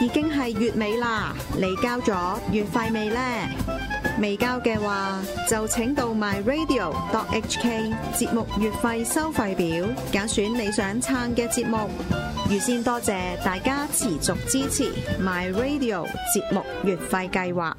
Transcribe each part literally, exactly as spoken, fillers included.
已經係月尾啦，你交咗月費未呢？未交嘅話，就請到 my radio dot h k 節目月費收費表，揀選你想撐嘅節目。預先多謝大家持續支持 my radio 節目月費計劃。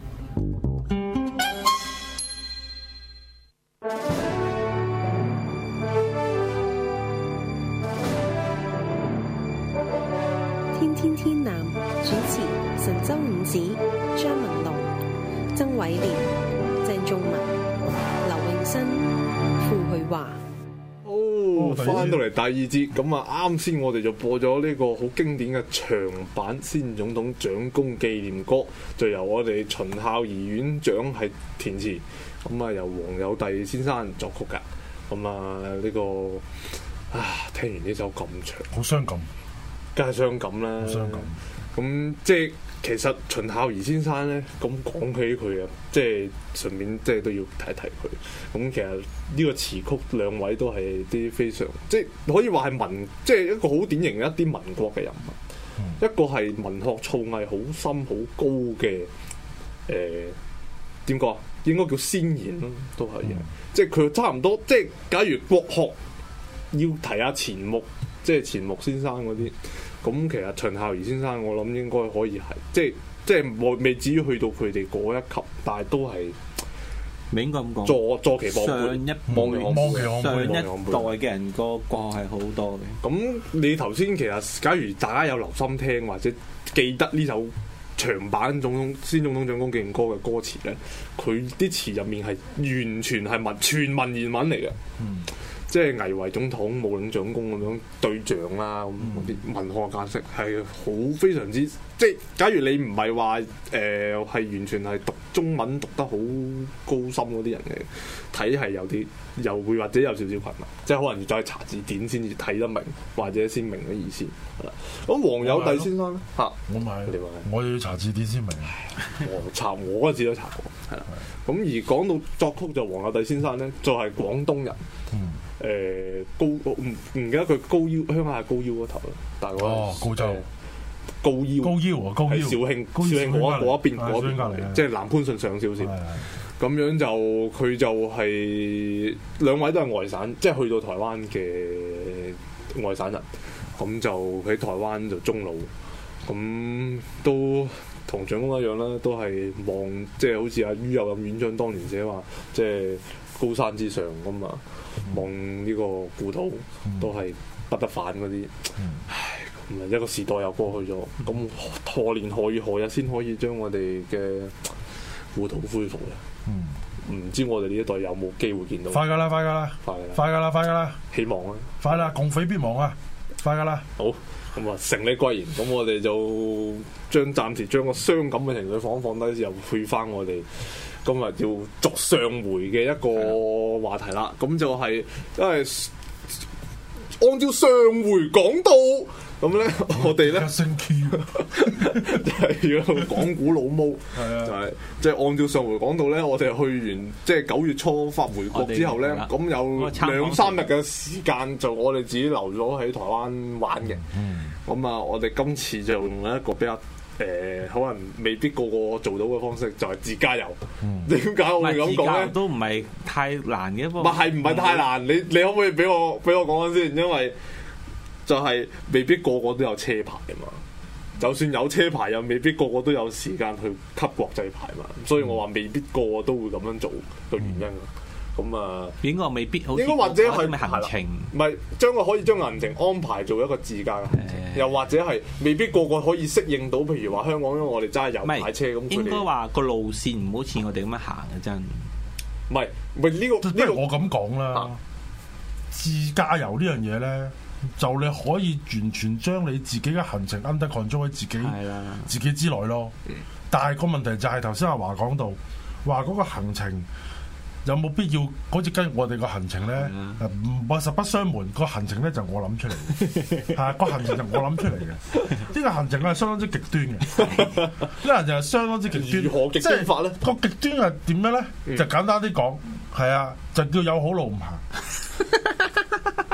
天天天藍主持神州五子張文龍、曾偉廉、鄭仲文、劉永新、傅去華。 哦，翻到嚟第二節，咁啊啱先我哋就播咗呢個好經典嘅長版先總統蔣公紀念歌，就由我哋秦孝儀院長係填詞，咁啊由黃友弟先生作曲噶，咁啊呢個啊聽完呢首咁長， 好傷感。 梗係傷感啦，傷感。咁即係其實秦孝儀先生咧，咁講起佢啊，即係順便即係都要提一提佢。咁其實呢個詞曲兩位都係啲非常，即係可以話係民，即係一個好典型嘅一啲民國嘅人物。嗯、一個係文學造詣好深好高嘅，誒點講？應該叫先賢咯，都係。嗯、即係佢差唔多，即係假如國學要提下錢穆，即係錢穆先生嗰啲。咁其實秦孝儀先生，我諗應該可以係，即係即係未未至於去到佢哋嗰一級，但係都係， 你應該咁講。 坐坐騎望上一望其望上，上一代嘅人個國學係好多嘅。 咁你頭先其實，假如大家有留心聽或者記得呢首長版總統先總統蔣公紀念歌嘅歌詞咧，佢啲詞入面係完全係文全文言文嚟嘅。嗯。即係危為總統，無論蔣公咁樣對象啦，咁嗰啲文學價值係好非常之，即係假如你唔係話誒係完全係讀中文讀得好高深嗰啲人嘅，睇係有啲又會或者有少少困難，即係可能要再查字典先至睇得明，或者先明嘅意思。咁黃友弟先生咧嚇， 我咪我要查字典先明。 我查我嗰陣時都查過，係啦。咁而講到作曲就黃友弟先生咧，就係、是、廣東人。嗯誒、呃、高唔唔記得佢高腰鄉下高腰嗰頭啦，大概哦高州、呃、 高腰高腰啊高腰係肇慶肇慶嗰嗰一邊嗰邊嚟，即係南番順上少少。咁樣就佢就係、是、兩位都係外省，即、就、係、是、去到台灣嘅外省人，咁就喺台灣就終老，咁都同蔣公一樣啦，都係望即係好似阿于右任院長當年寫話，即、就、係、是、高山之上咁啊。望呢個故土都係不得返嗰啲，嗯、唉，咁啊一個時代又過去咗，咁何年何月何日先可以將我哋嘅故土恢復咧？唔、嗯、知我哋呢一代有冇機會見到？ 快噶啦，快噶啦，快噶啦，快噶啦，快噶啦， 希望啊！ 快啦，共匪必亡啊！快噶啦， 好，咁啊，成你貴言，咁我哋就將暫時將個傷感嘅情緒放一放低，又配翻我哋。今日要續上回嘅一個話題啦，咁的就係、是、因為按照上回講到，咁咧我哋咧就係要講古老毛，的就係即係按照上回講到咧，我哋去完即係九月初返回國之後咧，咁有兩三日嘅時間就我哋自己留咗喺台灣玩嘅，咁啊、嗯，我哋今次就用一個比較。誒、呃、可能未必個個做到嘅方式就係自駕遊。點解、嗯、我會咁講咧？ 都唔係太難嘅一方。 唔係唔係太難？你你可唔可以俾我俾我講緊先？因為就係未必個個都有車牌啊嘛。就算有車牌，又未必個個都有時間去吸國際牌嘛。所以我話未必個個都會咁樣做嘅原因。咁啊， 應該未必好。 應該或者係行程， 唔係將個可以將個行程安排做一個自駕嘅行程，的又或者係未必個個可以適應到。譬如話香港，因為我哋揸油牌車咁， 應該話個路線唔好似我哋咁樣行嘅真。 唔係唔係呢個， 不如我咁講啦。啊、自駕遊呢樣嘢咧，就你可以完全將你自己嘅行程 under control喺自己的自己之內咯。嗯、但係個問題就係頭先阿華講到話嗰個行程。有冇必要好似跟我哋個行程咧？唔實不相瞞，個行程咧就我諗出嚟嘅，係個行程就我諗出嚟嘅。呢個行程係相當之極端嘅，呢個行程係相當之極端。 如何極端法咧？ 個極端係點樣咧？嗯、就簡單啲講，係啊，就叫有好路唔行。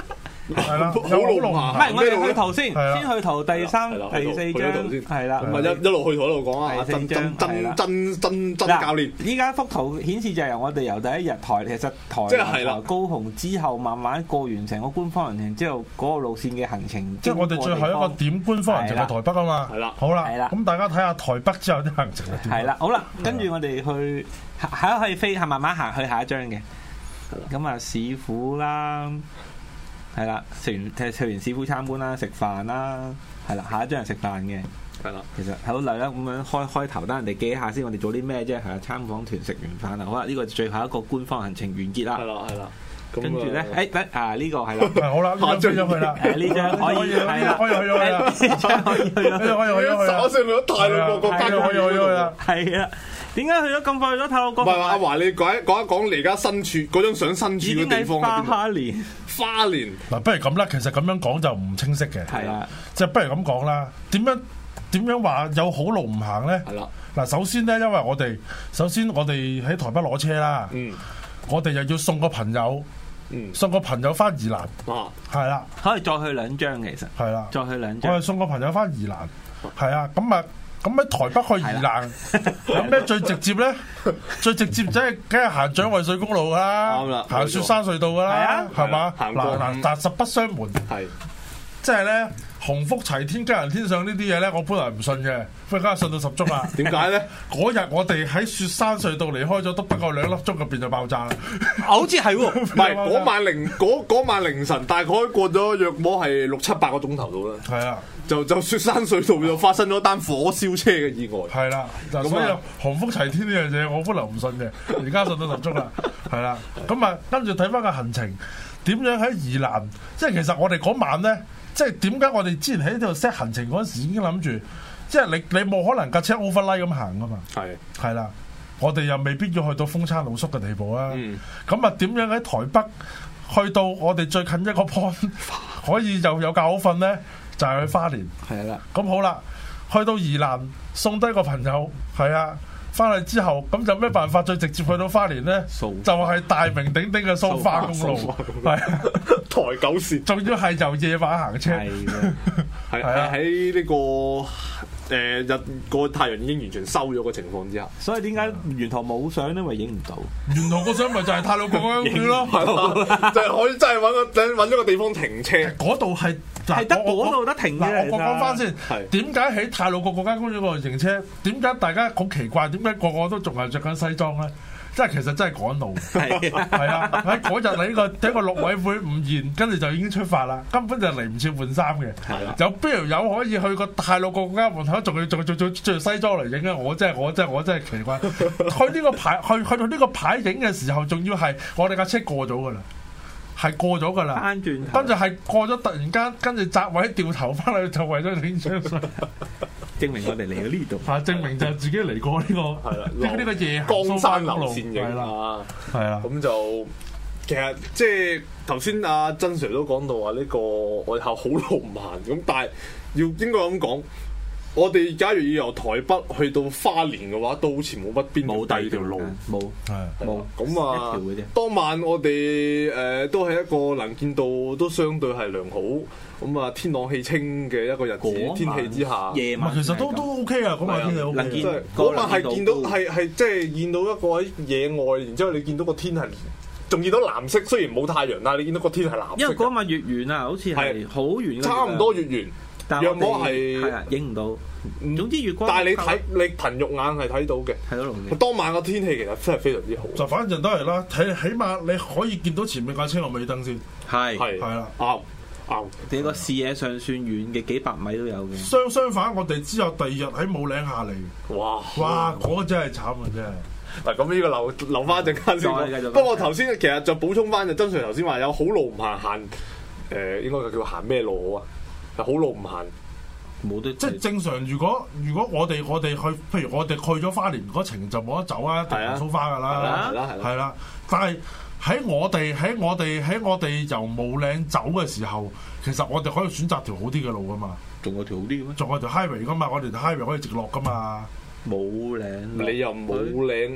係啦， 好有好龍龍行唔係，我哋去圖先， 係啦先去圖第三、 係啦第四去張圖先係啦。 咁啊一一路去圖一路講啊， 第四真真張係啦真真真真教練。 依家幅圖顯示就係由我哋由第一日台，其實台即係係啦台高雄之後，慢慢過完成個官方行程之後，嗰個路線嘅行程， 即係我哋最後一個點官方行程係台北啊嘛。 係啦好啦， 係啦咁大家睇下台北之後啲行程係點。 係啦，好啦，跟住我哋去下可以飛，係慢慢行去下一張嘅。咁啊，市府啦，係啦，食完食完市府參觀啦，食飯啦，係啦，下一張係食飯嘅。 係啦， 其實好嚟啦，咁樣開開頭，等人哋記一下先，我哋做啲咩啫？係啊，參訪團食完飯啦，好啦，呢個最後一個官方行程完結啦。 係啦，係啦。 跟住咧，誒得啊呢個係啦， 係好啦，下張咗佢啦。 誒呢張可以係啦， 可以去咗佢啦， 呢張可以去咗， 可以去咗佢啦。 打上咗太魯閣國家公園可以去咗佢啦。 係啊，點解去咗咁快去咗太魯閣？ 唔係阿華，你講一講一講你而家身處嗰張相身處嘅地方花喺邊度？ 花蓮花蓮嗱，不如咁啦，其實咁樣講就唔清晰嘅。 係啊， 即係不如咁講啦。點樣點樣話有好路唔行咧？ 係啦， 嗱，首先咧，因為我哋首先我哋喺台北攞車啦， 嗯我哋又要送個朋友， 嗯送個朋友翻宜蘭， 啊， 係啦， 可以再去兩張其實， 係啦， 再去兩我張哋送個朋友翻宜蘭，係啊，咁啊，咁喺台北去宜蘭有咩最直接咧？最直接即係梗係行蔣渭水公路㗎啦， 啱啦行雪山隧道㗎啦係啊， 係嘛？ 行過嗱嗱，但實不相瞞， 係即係咧鴻福齊天、吉人天相呢啲嘢咧，我本來唔信嘅，不過而家信到十足啦。 點解咧？ 嗰日我哋喺雪山隧道離開咗，都不過兩粒鐘入邊就爆炸啦。 好似係喎， 唔係嗰晚凌嗰嗰晚凌晨，大概過咗約摸係六七八個鐘頭到啦， 係啊， 就就雪山隧道就發生咗單火燒車嘅意外。 係啦，就咁啊所以鴻福齊天呢樣嘢，我本來唔信嘅，而家信到十足啦。係啦，咁啊，跟住睇翻個行程，點樣喺宜蘭？即係其實我哋嗰晚咧。即係點解我哋之前喺呢度 set 行程嗰陣時已經諗住，即係你你冇可能架車 overnight 咁行噶嘛？ 係係啦，我哋又未必要去到風餐露宿嘅地步啊。 嗯咁啊點樣喺台北去到我哋最近一個 point 可以又有覺好瞓咧？就係、是、去花蓮。 係啦， 咁好啦，去到宜蘭送低個朋友，係啊。翻去之後，咁有咩辦法最直接去到花蓮咧？就係大名鼎鼎嘅蘇花公路，係台九線， 仲要係由夜晚行車， 係係係啊係喺呢個誒日個太陽已經完全收咗嘅情況之下， 所以點解沿途冇相咧？因為影唔到。 沿途個相咪就係太魯閣公園咯， 係咯，就係可以真係揾個揾咗個地方停車。 嗰度係係得嗰度得停嘅。 嗱，我講翻先， 係點解喺太魯閣國家公園嗰度停車？點解大家好奇怪？點解個個都仲係着緊西裝咧？即係其實真係趕路， 係係啊！喺嗰日你呢個睇個陸委會唔嚴，跟住就已經出發啦，根本就嚟唔切換衫嘅。 係啊有邊條友可以去個太魯閣國家門口，仲要仲仲仲着西裝嚟影啊？我真係我真係我真係奇怪。去呢個牌去去到呢個牌影嘅時候，仲要係我哋架車過咗噶啦。係過咗噶啦， 翻轉頭跟住係過咗，突然間跟住閘位掉頭翻去，就為咗影張相， 證明我哋嚟到呢度。 嚇證明就係自己嚟過呢、呢個係啦， 呢呢個夜行江山流路線影係啦， 啊， 係啊， 咁就其實即係頭先阿曾 Sir 都講到話呢個我哋好路唔行，咁但係要應該咁講。我哋假如要由台北去到花蓮嘅話，都好似冇乜邊冇第二條路， 冇係冇咁啊一條嘅啫。 當晚我哋誒、呃、都係一個能見度都相對係良好，咁啊天朗氣清嘅一個日子天氣之下， 夜晚唔係其實都都 OK 啊，嗰晚天氣 OK 能見即係嗰晚係見到係係即係見到一個喺野外，然之後你見到個天係仲見到藍色，雖然冇太陽，但係你見到個天係藍色嘅。 因為嗰晚月圓啊，好似係好圓嘅， 差唔多月圓。約但係摸係係啊，影唔到。總之月光， 但係你睇你憑肉眼係睇到嘅。 睇到龍嘅。 當晚個天氣其實真係非常之好。 就反正都係啦，睇起碼你可以見到前面架車個尾燈先， 係係係啦。 啱啱。 你個視野上算遠嘅幾百米都有嘅。 相相反，我哋之後第二日喺武嶺下嚟， 哇哇嗰個真係慘啊！真係。 嗱咁呢個留留翻一陣間先講。不過頭先其實就補充翻就曾 Sir 頭先話有好路唔行行誒，應該叫行咩路好啊？好路唔行。 冇得即係正常，如果如果我哋我哋去，譬如我哋去咗花蓮嗰程就冇得走啊，一定係蘇花噶啦， 係啦係啦係啦。但係喺我哋喺我哋喺我哋由武嶺走嘅時候，其實我哋可以選擇條好啲嘅路噶嘛， 仲有條好啲嘅咩？ 仲有條 highway 噶嘛，我哋條 highway 可以直落噶嘛。 武嶺， 你又武嶺，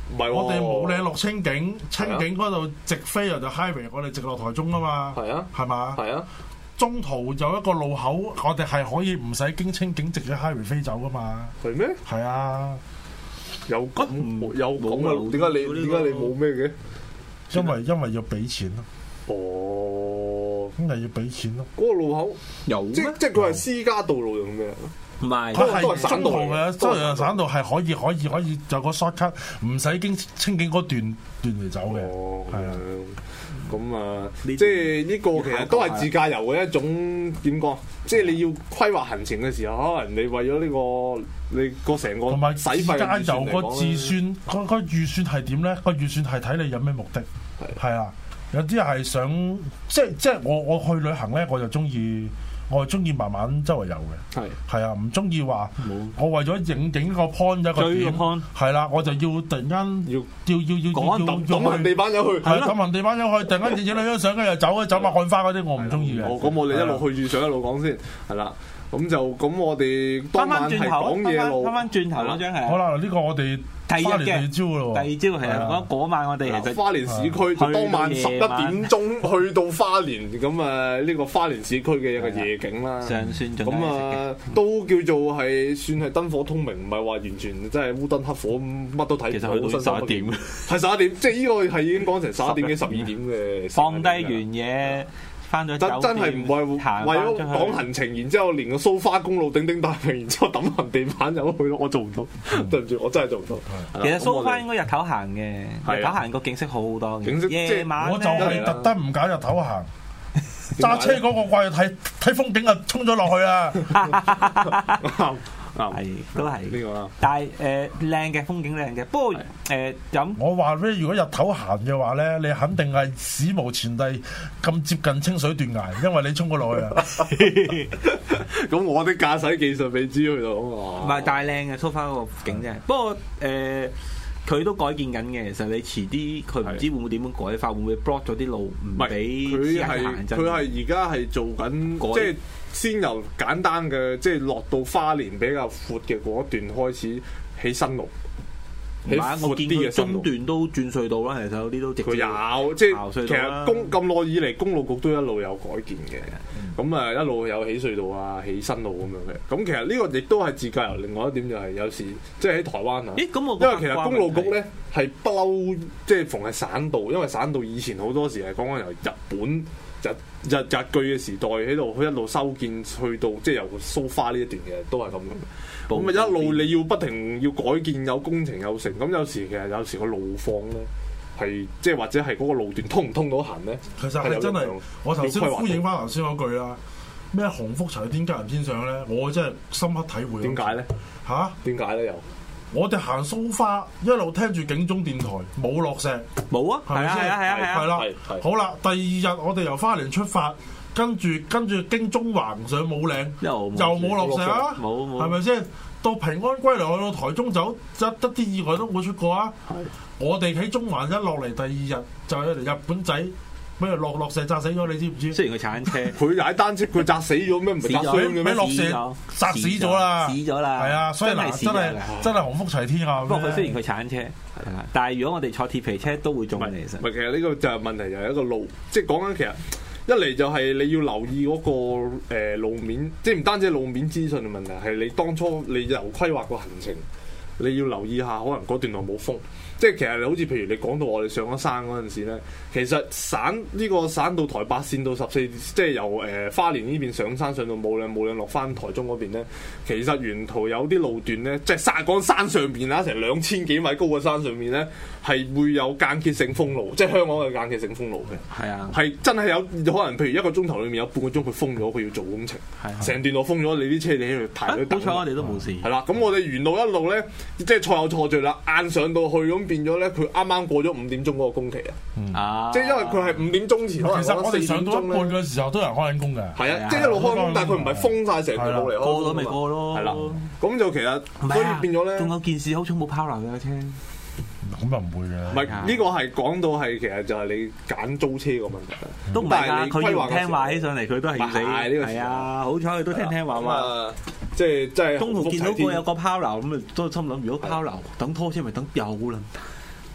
唔係喎， 我哋冇嶺落清境，清境嗰度直飛又就 highway， 我哋直落台中啊嘛。 係啊， 係嘛？ 係啊。 中途有一個路口，我哋係可以唔使經清境直接 highway 飛走噶嘛。 係咩？ 係啊。 有咁有咁嘅路，點解你點解你冇咩嘅？ 因為因為要俾錢咯。 哦， 咁咪要俾錢咯。 嗰個路口有即即係佢係私家道路定咩？ 唔係， 佢係省中途嘅，周陽省道係可以可以可以有個 shortcut，唔使經清境嗰段段嚟走嘅。 哦， 係啊。 咁啊，即係呢個其實都係自駕遊嘅一種點講？即係你要規劃行程嘅時候，可能你為咗呢個你個成個同埋使費自駕遊個自算，個個預算係點咧？個預算係睇你有咩目的。係啊，有啲係想即係即係我我去旅行咧，我就中意。我係中意慢慢周圍遊嘅，係係啊，唔中意話我為咗影影個 point 一個點，係啦，我就要突然間要要要要要要抌行地板入去， 係啦，抌行地板入去，突然間影兩張相，跟住又走，走馬看花嗰啲，我唔中意嘅。 哦，咁我哋一路去住上一路講先，係啦。咁就咁，我哋當晚係講嘢路， 翻翻轉頭嗰張係。 好啦，呢個我哋第二日嘅第二朝咯， 第二朝係啊，嗰晚我哋其實花蓮市區就當晚十一點鐘去到花蓮，咁啊呢個花蓮市區嘅一個夜景啦。 上算仲咁啊，都叫做係算係燈火通明，唔係話完全真係烏燈黑火乜都睇唔到。 其實去到十一點， 係十一點，即係呢個係已經講成十一點幾十二點嘅。 放低完嘢。翻咗真真係唔係為咗講行程，然之後連個蘇花公路鼎鼎大名，然之後抌行地板入去咯，我做唔到，對唔住，我真係做唔到。 其實蘇花應該日頭行嘅，日頭行個景色好好多嘅。 景色夜晚我就係特登唔揀日頭行，揸車嗰個掛住睇睇風景啊，衝咗落去啊！ 係都係呢個啦， 但係誒靚嘅風景靚嘅，不過誒咁我話咧，如果日頭行嘅話咧，你肯定係史無前例咁接近清水斷崖，因為你衝過落去啊！ 咁我啲駕駛技術未知去到啊嘛， 唔係大靚嘅蘇花嗰個景啫。不過誒，佢都改建緊嘅。其實你遲啲佢唔知會唔會點樣改法，會唔會 block 咗啲路唔俾佢係佢係而家係做緊即係。先由簡單嘅，即係落到花蓮比較闊嘅嗰一段開始起新路，起闊啲嘅中段都轉隧道啦，其實有啲都直接。佢有即係其實公咁耐以嚟，公路局都一路有改建嘅。咁啊、嗯、一路有起隧道啊，起新路咁樣嘅。咁其實呢個亦都係自駕遊。另外一點就係有時即係喺台灣啊， 咦咁我因為其實公路局咧係不嬲，即係逢係省道，因為省道以前好多時係講緊由日本。日日日據嘅時代喺度，佢一路修建去到即係由蘇花呢一段嘅都係咁樣。咁啊一路你要不停要改建，有工程有成。咁有時其實有時個路況咧係即係或者係嗰個路段通唔通到行咧？ 其實係真係，我頭先呼應翻頭先嗰句啦。咩洪福齊天家人天上咧，我真係深刻體會。 點解咧？ 嚇？ 點解咧？又？ 我哋行蘇花一路聽住警鐘電台，冇落石， 冇啊，係咪先？係啊係啊係啊， 係啦，好啦，第二日我哋由花蓮出發，跟住跟住經中環上武嶺，又又冇落石啊， 冇冇， 係咪先？到平安歸來去到台中走，一得啲意外都冇出過啊！我哋喺中環一落嚟，第二日就有條日本仔。咩落落石砸死咗你知唔知？ 雖然佢踩單車， 佢踩單車佢砸死咗咩？唔係砸傷嘅咩？ 落石砸死咗啦， 死咗啦， 係啊！所以嗱，真係真係洪福齊天啊！ 不過佢雖然佢踩單車，係啦，但係如果我哋坐鐵皮車都會中嘅其實。 唔係，其實呢個就係問題，就係一個路，即係講緊其實一嚟就係你要留意嗰個誒路面，即係唔單止路面資訊嘅問題，係你當初你由規劃個行程，你要留意下，可能嗰段路冇風。即係其實你好似譬如你講到我哋上咗山嗰陣時咧，其實省呢、這個省到台八線到十四，即係由誒、呃、花蓮呢邊上山上到武嶺，武嶺落翻台中嗰邊咧，其實沿途有啲路段咧，即係山講山上邊啦，成兩千幾米高嘅山上面咧，係會有間歇性封路，即係香港嘅間歇性封路嘅。係啊，係真係有可能，譬如一個鐘頭裏面有半個鐘佢封咗，佢要做工程，成、啊、段路封咗，你啲車你喺度排隊等。好彩我哋都冇事。係啦，咁我哋沿路一路咧，即係錯有錯著啦，晏上到去咁。變咗咧，佢啱啱過咗五點鐘嗰個工期啊！嗯、即係因為佢係五點鐘前，其實我哋上到一半嘅時候都有人開緊工嘅。係啊，即係一路開工，但係佢唔係封晒成條路嚟開。過咗咪過咯。係啦，咁就其實所以變咗咧。仲有件事好彩冇拋流嘅車。咁又唔會嘅。唔係呢個係講到係其實就係你揀租車個問題啦。都唔係㗎，佢要聽話起上嚟，佢都係要死。係啊，好彩佢都聽聽話嘛。即係即係中途見到個有個拋流咁啊，都心諗如果拋流等拖車咪等有啦。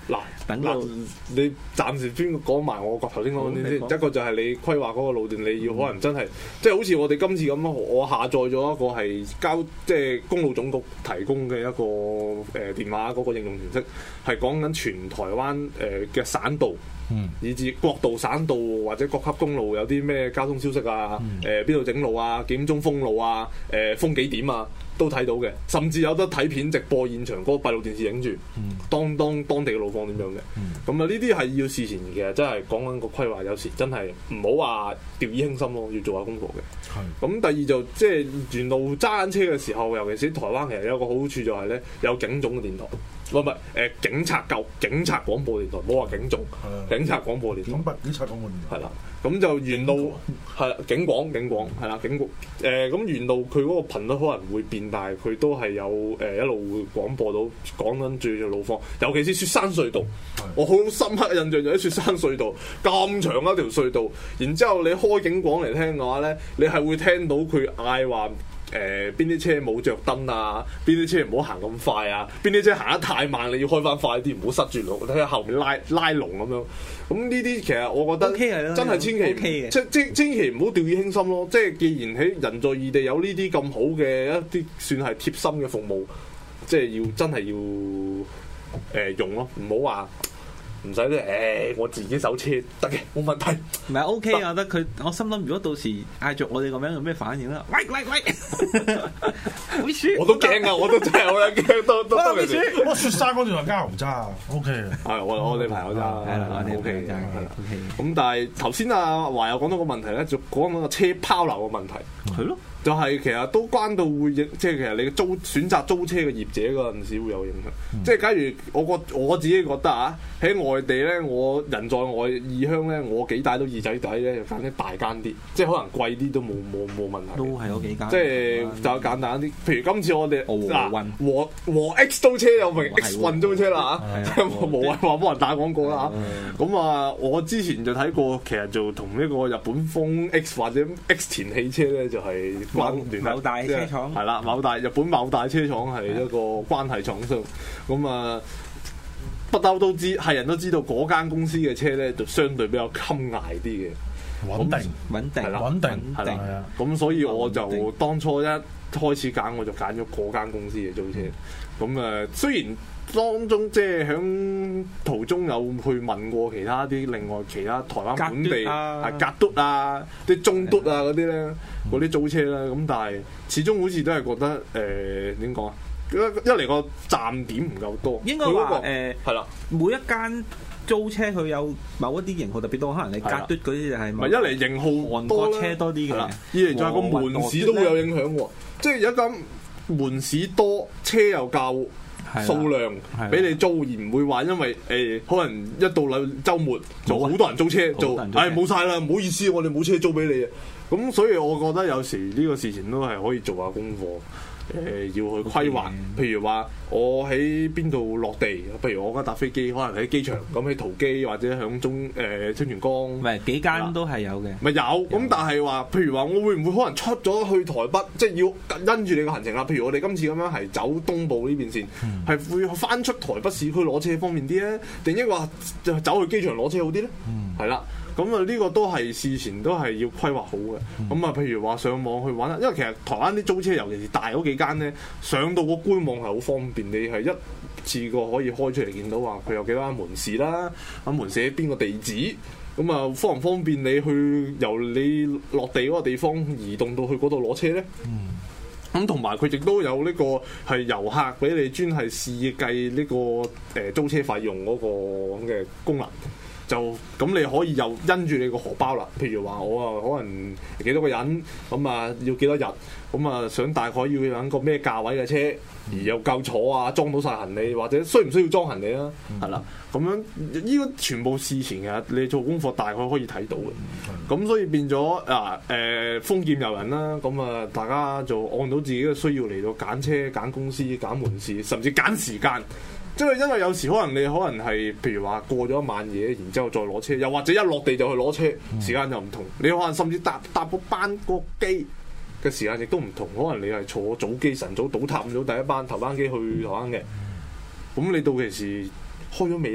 等到你暫時邊個講埋我頭先講嗰啲先，一個就係你規劃嗰個路段，你要可能真係、嗯、即係好似我哋今次咁咯，我下載咗一個係交即係公路總局提供嘅一個誒、呃、電話嗰個應用程式，係講緊全台灣誒嘅、呃、省道。嗯，以至國道、省道或者各級公路有啲咩交通消息啊？誒邊度整路啊？幾點鐘封路啊？誒、呃、封幾點啊？都睇到嘅，甚至有得睇片直播現場嗰個閉路電視影住，嗯、當當當地嘅路況點樣嘅。咁啊呢啲係要事前嘅，真係講緊個規劃，有時真係唔好話掉以輕心咯，要做下功課嘅。咁是第二就即係沿路揸緊車嘅時候，尤其是台灣其實有個好處就係咧，有警總嘅電台。唔係唔係誒警察夠警察廣播電台，冇話警總，的警察廣播電台。警警察廣播電台。係啦，咁就沿路係啦，警廣警廣係啦，警局誒咁沿路佢嗰個頻率可能會變，但係佢都係有誒、呃、一路會廣播到講緊最嘅路況，尤其是雪山隧道，的我好深刻印象就喺雪山隧道咁長一條隧道，然之後你開警廣嚟聽嘅話咧，你係會聽到佢嗌話。誒邊啲車冇着燈啊？邊啲車唔好行咁快啊？邊啲車行得太慢，你要開翻快啲，唔好塞住路，睇下後面拉拉龍咁樣。咁呢啲其實我覺得真係千祈即即千祈唔好掉以輕心咯。即係既然喺人在異地有呢啲咁好嘅一啲算係貼心嘅服務，即係要真係要誒、呃、用咯，唔好話。唔使咧，誒我自己手車得嘅，冇問題。 唔係 OK 啊，我覺得佢，我心諗如果到時嗌著我哋咁樣有咩反應咧？喂喂喂！ 我都驚啊！我都真係好驚，都都都嚟。我雪山嗰段係加油揸 ，OK 係我我哋朋友揸， 係啦，我哋 OK 揸，OK。咁但係頭先阿華又講到個問題咧，就講緊個車拋流嘅問題。係咯。就係其實都關到會影，即係其實你租選擇租車嘅業者嗰陣時會有影響。嗯、即係假如我覺我自己覺得啊，喺外地咧，我人在外異鄉咧，我幾帶到二仔仔咧，就揀啲大間啲，即係可能貴啲都冇冇冇問題。 都係嗰幾間。即係就簡單啲，譬如今次我哋嗱和和 X 租車有名 X 運租車啦嚇，冇謂話幫人打廣告啦嚇。咁啊，我之前就睇過，其實就同呢個日本風 X 或者 X 田汽車咧，就係、是。關聯某大車廠係啦，某大日本某大車廠係一個關係廠商，咁啊不嬲都知，係人都知道嗰間公司嘅車咧就相對比較襟捱啲嘅， 穩定穩定穩定係啦， 咁所以我就當初一開始揀我就揀咗嗰間公司嘅租車，咁啊雖然。當中即係喺途中有去問過其他啲另外其他台灣本地係格嘟啊、啲中嘟啊嗰啲咧，嗰啲租車啦，咁但係始終好似都係覺得誒點講啊？一一嚟個站點唔夠多， 應該話誒係啦，每一間租車佢有某一啲型號特別多，可能你格嘟嗰啲就係唔係一嚟型號韓國車多啲嘅，二嚟就係個門市都會有影響喎，即係有一間門市多車又夠。數量俾你租而唔會話，因為誒、欸、可能一到禮週末就好多人租車做，唉冇晒啦，唔好意思，我哋冇車租俾你啊。咁所以我覺得有時呢個事情都係可以做下功課。誒、呃、要去規劃，譬如話我喺邊度落地，譬如我而家搭飛機，可能喺機場，咁喺桃機或者響中誒清泉崗， 唔係幾間都係有嘅。 咪有，咁有但係話，譬如話我會唔會可能出咗去台北，即係要因住你個行程啦？譬如我哋今次咁樣係走東部呢邊線，係、嗯、會翻出台北市區攞車方便啲咧，定抑或就走去機場攞車好啲咧？係啦、嗯。咁啊，呢個都係事前都係要規劃好嘅。咁啊、嗯，譬如話上網去揾，因為其實台灣啲租車，尤其是大嗰幾間咧，上到個官網係好方便，你係一次過可以開出嚟見到話佢有幾多間門市啦，咁門市喺邊個地址，咁啊方唔方便你去由你落地嗰個地方移動到去嗰度攞車咧？咁同埋佢亦都有呢個係遊客俾你專係試計呢個誒租車費用嗰個咁嘅功能。就咁你可以又因住你個荷包啦，譬如話我啊可能幾多個人，咁啊要幾多日，咁啊想大概要揾個咩價位嘅車，而又夠坐啊，裝到晒行李，或者需唔需要裝行李啦？係啦、嗯，咁樣呢個全部事前嘅你做功課大概可以睇到嘅，咁、嗯、所以變咗啊誒豐儉由人啦，咁啊大家就按到自己嘅需要嚟到揀車、揀公司、揀門市，甚至揀時間。即係因為有時可能你可能係譬如話過咗一晚夜，然之後再攞車，又或者一落地就去攞車，時間又唔同。你可能甚至搭搭個班個機嘅時間亦都唔同。可能你係坐早機晨早倒塌咗第一班頭班機去台灣嘅，咁你到其時開咗未咧？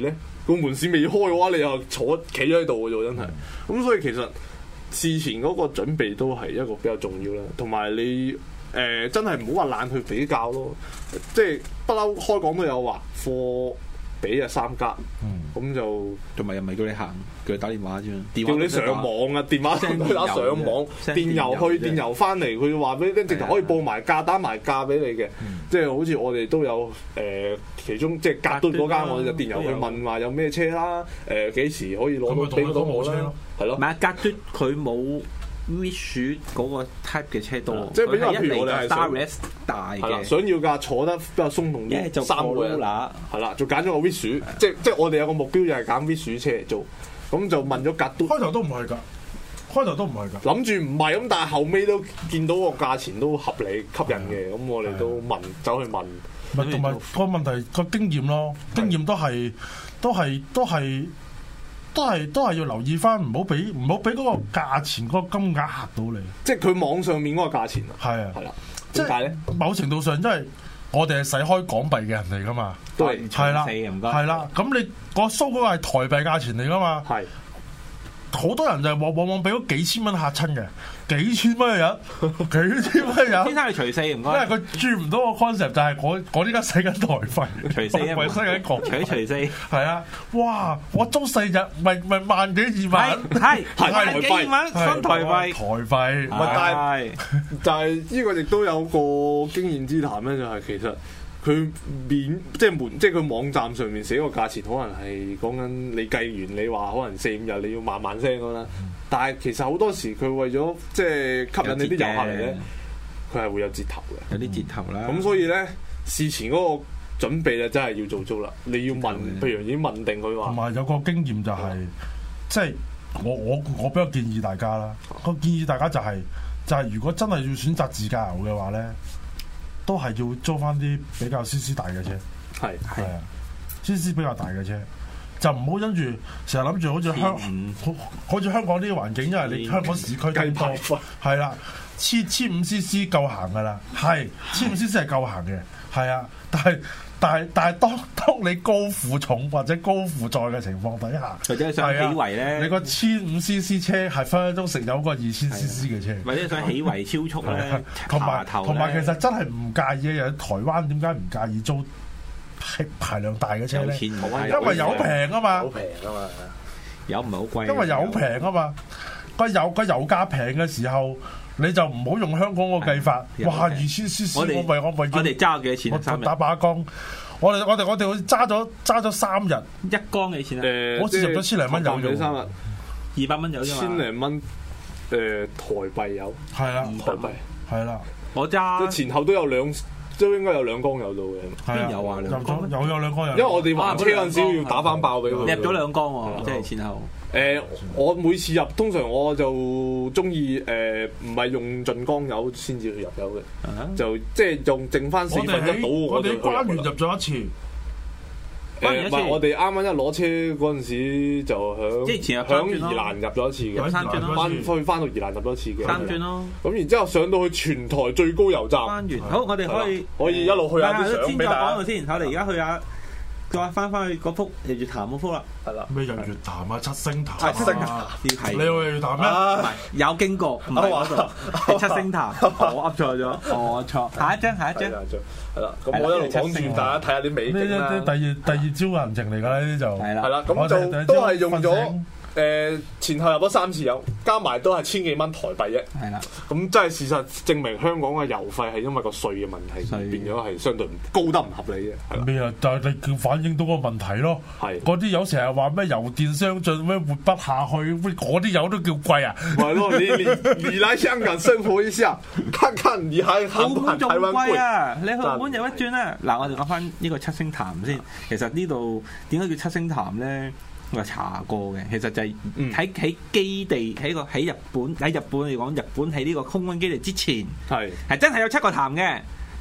個門市未開嘅話，你又坐企咗喺度嘅啫，真係。咁所以其實事前嗰個準備都係一個比較重要啦，同埋你誒、呃、真係唔好話懶去比較咯，即係不嬲開講都有話貨比啊三家，咁、嗯、就同埋又唔係叫你行，叫你打電話啫， 叫你上網啊，電話上去打上網，電郵去電郵翻嚟，佢話俾你聽，直頭可以報埋價，打埋價俾你嘅，嗯、即係好似我哋都有誒、呃，其中即係隔端嗰間，我哋就電郵去問話有咩車啦，誒、呃、幾時可以攞到俾到我啦，係咯， 唔係啊，隔端佢冇。Wish 嗰個 type 嘅車多， 即係比較譬如我哋係 Star 大嘅， 想要架坐得比較鬆動啲，就三個人啦，係啦，就揀咗個 Wish，即即係我哋有個目標就係揀 Wish 車嚟做，咁就問咗格都， 開頭都唔係㗎，開頭都唔係㗎， 諗住唔係咁，但係後尾都見到個價錢都合理吸引嘅，咁我哋都問走去問， 咪同埋個問題個經驗咯，經驗都係都係都係。都係都係要留意翻，唔好俾唔好俾嗰個價錢嗰、嗰個金額嚇到你。 即係佢網上面嗰個價錢啊。 係啊， 係啦。點解咧？ 某程度上，因為我哋係使開港幣嘅人嚟噶嘛。 對， 係啦，係啦。咁你個 show 嗰個係台幣價錢嚟噶嘛？係。好多人就係往往往俾咗幾千蚊嚇親嘅，幾千蚊一日，幾千蚊一日。 先生係除四唔該， 因為佢轉唔到個 concept 就係我我呢家使緊台費， 除四啊， 唔係使緊港除除四。 係啊，哇！我租四日，咪咪萬幾二萬， 係係萬幾二萬新台幣， 台費。 但係但係呢個亦都有個經驗之談咧，就係其實。佢免即係門，即係佢網站上面寫個價錢，可能係講緊你計完，你話可能四五日你要萬萬聲咁啦。但係其實好多時佢為咗即係吸引你啲遊客嚟咧，佢係會有折頭嘅， 有啲折頭啦。 咁所以咧，事前嗰個準備咧真係要做足啦。你要問，譬如已經問定佢話， 同埋有個經驗就係、是，即係我我我比較建議大家啦。我建議大家就係、是、就係、是、如果真係要選擇自駕遊嘅話咧。都係要租翻啲比較 C C 大嘅車，係係啊 ，C C 比較大嘅車，就唔好跟住成日諗住好似香好好似香港呢啲環境，因為你香港市區咁多，係啦，千千五 C C 夠行噶啦，係千五 C C 係夠行嘅，係啊，但係但係但係當當你高負重或者高負載嘅情況底下， 或者想起圍咧， 你個千五 C C 車係分分鐘食有個二千 C C 嘅車， 或者想起圍超速咧， 同埋同埋其實真係唔介意嘅，台灣點解唔介意租排量大嘅車咧？因為油平啊嘛， 好平啊嘛， 油唔係好貴， 因為油平啊嘛，個油個油價平嘅時候。你就唔好用香港個計法，哇！二千 C C 我咪我咪我哋揸幾多錢？ 我打把缸，我哋我哋我哋揸咗揸咗三日， 一缸幾錢啊？ 誒， 我蝕入咗千零蚊油用， 三日二百蚊油啫嘛， 千零蚊誒台幣油， 係啦， 台幣係啦， 我揸即前後都有兩，都應該有兩缸油到嘅。 邊有啊？兩缸有有兩缸油， 因為我哋還車嗰陣時要打翻爆俾佢， 入咗兩缸喎，即係前後。 誒、呃，我每次入通常我就中意誒，唔、呃、係用盡缸油先至去入油嘅，啊、就即係用剩翻四分一到我哋關完入咗一次。 誒，唔係我哋啱啱一攞車嗰陣時就響， 即係前日響宜蘭入咗一次嘅， 三轉咯， 翻去翻到宜蘭入咗一次嘅， 三轉咯。 咁然之後上到去全台最高油站， 翻完好，我哋可以可以一路去下啲相俾大家。 先，我哋而家去下。再翻翻去嗰幅日月潭嗰幅啦， 係啦。 咩日月潭啊？七星潭啊？ 七星潭，你去日月潭咩？ 唔係有經過，唔係嗰度，係七星潭。我噏錯咗，我錯。下一張，下一張。 係啦，咁我一路講住大家睇下啲美景啦。 第二第二朝行程嚟㗎啦，呢啲就係啦。 係啦，咁就都係用咗。誒前後入咗三次油，加埋都係千幾蚊台幣啫。係啦，咁真係事實證明香港嘅油費係因為個稅嘅問題，變咗係相對高得唔合理嘅。咩啊？就係你反映到個問題咯。係嗰啲油成日話咩油電相進咩活不下去，嗰啲油都叫貴啊！係咯，你你你嚟香港生活一下，看看你還行唔行台灣貴啊？你去澳門有一轉啊！嗱，我哋講翻呢個七星潭先。其實呢度點解叫七星潭咧？我查過嘅，其實就係喺喺基地喺個喺日本喺日本嚟講，日本喺呢個空軍基地之前係係真係有七個潭嘅，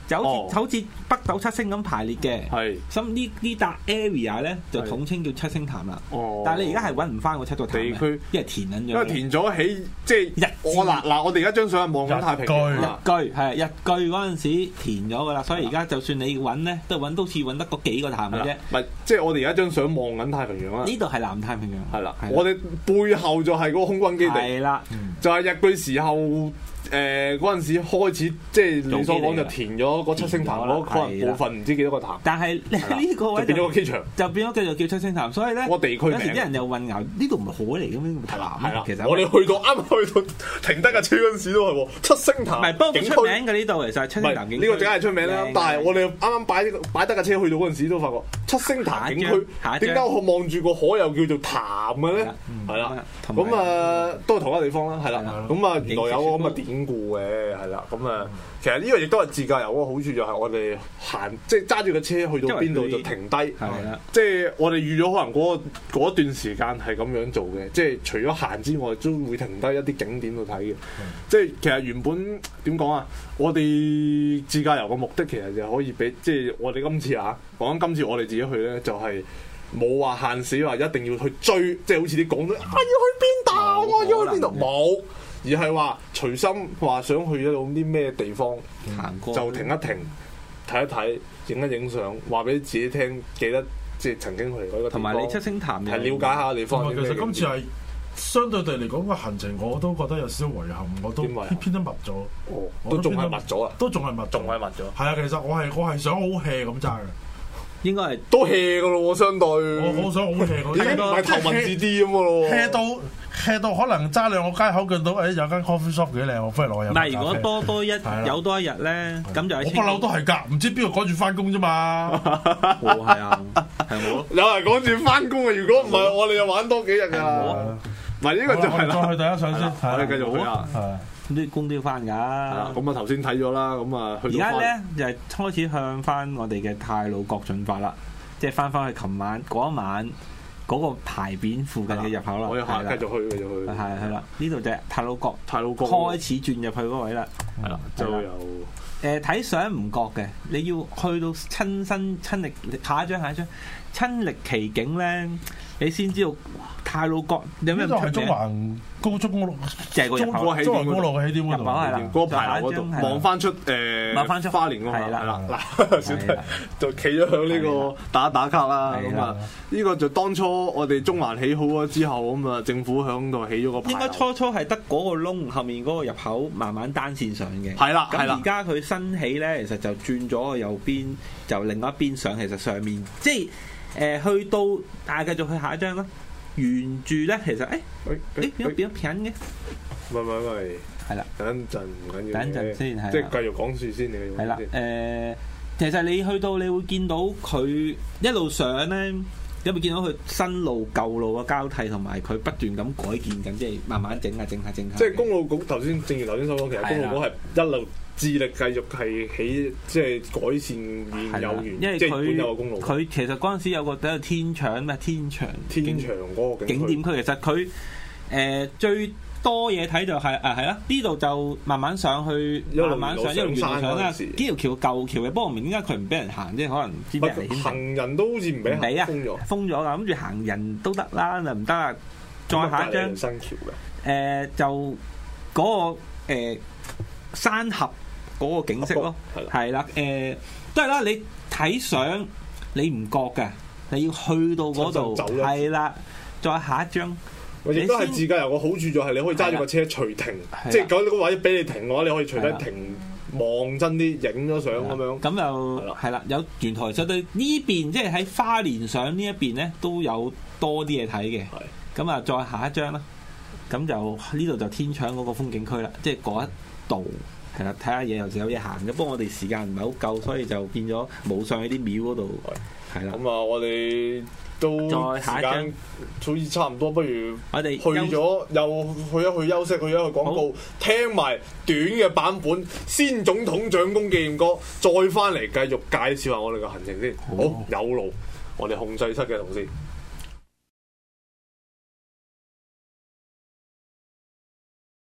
就好似、 哦、 好似北斗七星咁排列嘅。 係。 咁呢呢笪 area 咧就統稱叫七星潭啦。 哦。 但係你而家係揾唔翻個七個潭地區， 因為填緊咗。 因為填咗起，即係日我嗱嗱，我哋而家張相係望緊太平洋日據係日據嗰陣時填咗噶啦，所以而家就算你揾咧，都揾到似揾得嗰幾個潭嘅啫。 唔係，即係我哋而家張相望緊太平洋啦。 呢度係南太平洋。 係啦，我哋背後就係嗰個空軍基地。 係啦， 就係日據時候。誒嗰陣時開始，即係你所講就填咗個七星潭嗰可能部分，唔知幾多個潭。 但係呢個位就變咗個機場， 就變咗繼續叫七星潭。所以咧， 個地區有時啲人又混淆，呢度唔係海嚟嘅咩？潭係啦，其實我哋去到啱去到停低架車嗰陣時都係喎，七星潭。 唔係，不過出名嘅呢度其實係七星潭景區。 呢個梗係出名啦，但係我哋啱啱擺擺低架車去到嗰陣時都發覺七星潭景區點解我望住個海又叫做潭嘅咧？係啦，咁啊都係同一個地方啦，係啦，咁啊原來有個咁嘅典故嘅。係啦，咁啊，其實呢個亦都係自駕遊嗰個好處，就係我哋行，即係揸住個車去到邊度就停低，係即係我哋預咗可能嗰、嗰個、段時間係咁樣做嘅，即係除咗行之外，都會停低一啲景點度睇嘅。即係其實原本點講啊？我哋自駕遊嘅目的其實就可以俾，即係我哋今次啊，講緊今次我哋自己去咧，就係冇話限死話一定要去追，即係好似啲講啊要去邊度，我要去邊度冇。而係話隨心話想去一到啲咩地方，行過就停一停，睇一睇，影一影相，話俾自己聽，記得即係曾經去嗰個地方。同埋你七星潭係了解下地方。 其實今次係相對地嚟講個行程，我都覺得有少少遺憾，我都偏得密咗。 哦，都仲係密咗啊！ 都仲係密， 仲係密咗。 係啊，其實我係我係想好 hea 咁揸嘅。 應該係都 hea 噶咯喎，相對。 我好想好 hea 嗰啲， 已經唔係頭文字 D 咁嘅咯喎。 hea 到 hea 到可能揸兩個街口見到，誒有間 coffee shop 幾靚，我不如落去飲。 唔係，如果多多一有多一日咧，咁就我不嬲都係㗎，唔知邊個趕住翻工啫嘛。 係啊，係冇。 有人趕住翻工啊！如果唔係，我哋又玩多幾日㗎。唔係呢個就係再去第一場先， 我哋繼續去啊。 啲工都要翻㗎。 咁啊頭先睇咗啦，咁啊去。 而家咧就係開始向翻我哋嘅太魯閣進發啦。即係翻返去琴晚嗰一晚嗰個牌匾附近嘅入口啦， 我哋下繼續去，繼續去。 係係啦，呢度就係太魯閣， 太魯閣開始轉入去嗰位啦。 係啦，就有誒睇相唔覺嘅，你要去到親身親歷下一張下一張親歷其境咧，你先知道太魯閣有咩唔出名。 中環高速公路， 就係個入口， 中環公路嘅起點嗰度， 係啦， 嗰排嗰度望翻出誒， 望翻出花蓮嗰個係啦，嗱，小弟就企咗響呢個打打卡啦。咁啊，呢個就當初我哋中環起好咗之後，咁啊政府響度起咗個牌。應該初初係得嗰個窿後面嗰個入口慢慢單線上嘅。 係啦，係啦。 咁而家佢新起咧，其實就轉咗個右邊，就另外一邊上，其實上面即係。誒、呃、去到，大家繼續去下一張啦。沿住咧，其實誒，誒變咗變咗片嘅。 唔係唔係唔係，係啦。等一陣唔緊要。等一陣先，係。即係繼續講住先，你嘅。係啦，誒、 呃，其實你去到，你會見到佢一路上咧，你會見到佢新路舊路嘅交替，同埋佢不斷咁改建緊，即係慢慢整下整下整下。 即係公路局頭先，正如頭先所講，其實公路局係一路致力繼續係起，即係改善現有原， 因為即係本有嘅公路。 佢其實嗰陣時有個喺度天祥咩天祥天祥嗰個景點區，其實佢誒、呃、最多嘢睇就係誒係啦，呢度就慢慢上去，慢慢上一路上啦。呢條橋舊橋嘅，不過唔明點解佢唔俾人行，即係可能知俾人嚟行人都好似唔俾行，封咗封咗㗎，諗住行人都得啦，就唔得啦。再下一張新橋嘅誒就嗰、嗰個、呃、山峽。嗰個景色咯，係啦，誒都係啦。你睇相你唔覺嘅，你要去到嗰度，係啦。再下一張， 亦都係自駕遊個好處就係你可以揸住個車隨停，即係嗰個位俾你停嘅話，你可以隨低停望真啲，影咗相咁樣。 咁就係啦，有沿途相對呢邊，即係喺花蓮上呢一邊咧，都有多啲嘢睇嘅。咁啊，再下一張啦，咁就呢度就天祥嗰個風景區啦，即係嗰一度。係啦，睇下嘢有時有嘢行嘅，不過我哋時間唔係好夠，所以就變咗冇上去啲廟嗰度。係啦， 咁啊，我哋都再下一張， 好似差唔多，不如我哋去咗又去一去休息，去一去廣告，聽埋短嘅版本，先總統蔣公紀念歌，再翻嚟繼續介紹下我哋嘅行程先。好，好有路，我哋控制室嘅同事。